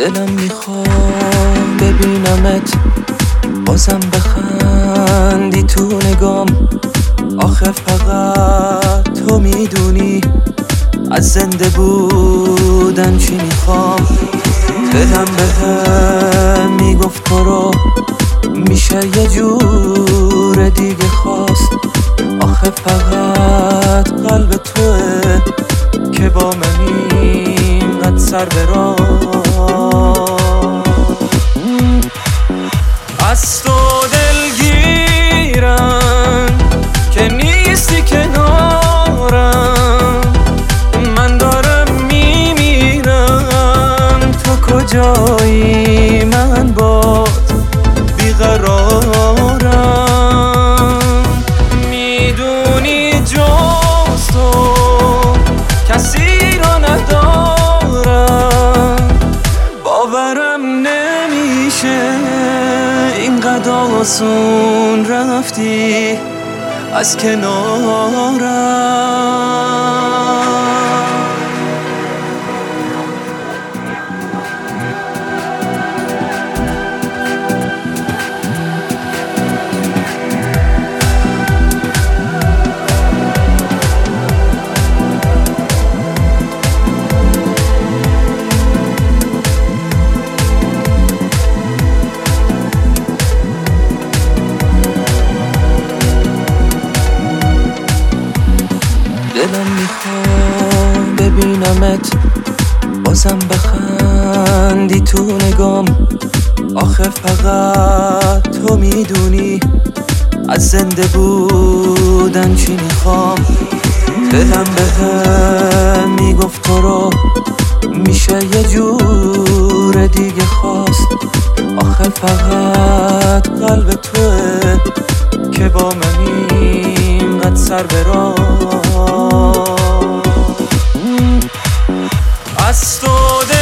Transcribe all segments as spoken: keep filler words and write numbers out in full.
دلم میخوام ببینمت بازم بخندی تو نگام. آخه فقط تو میدونی از زنده بودن چی میخوام. دلم بهم میگفت تو رو میشه یه جور دیگه خواست. آخه فقط قلب توه که با من اینقدر سر برا. از تو دلگیرم که نیستی کنارم. من دارم میمیرم تو کجایی؟ من باد بیقرارم. میدونی جز تو کسی رو ندارم. باورم نمیشه اینقدر آسون رفتی از کنارم. دلم میخوام ببینمت بازم بخندی تو نگام. آخه فقط تو میدونی از زنده بودن چی میخوام. دلم بهم میگفت تو رو میشه یه جور دیگه خواست. آخه فقط قلب توه که با من اینقدر سر برا. از تو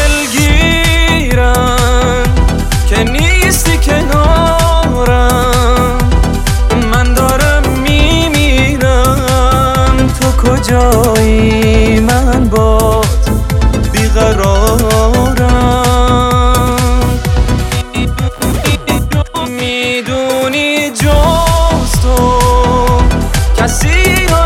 دلگیرم که نیستی کنارم. من دارم میمیرم تو کجایی؟ من باد بیقرارم. میدونی جز تو کسی رو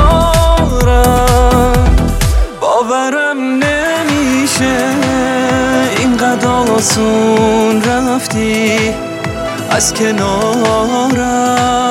ندارم. باورم نمیشه اینقدر آسون رفتی از کنارم.